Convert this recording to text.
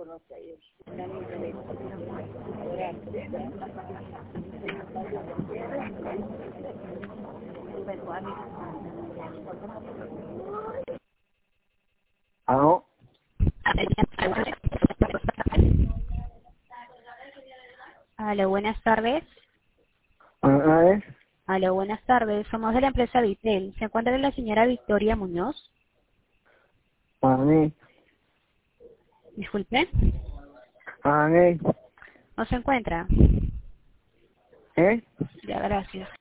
¿Aló? Aló, buenas tardes. ¿Eh? Aló, buenas tardes. Somos de la empresa Vitel. ¿Se encuentra la señora Victoria Muñoz? Para mí. Disculpe. Para mí. ¿No se encuentra? ¿Eh? Ya, gracias.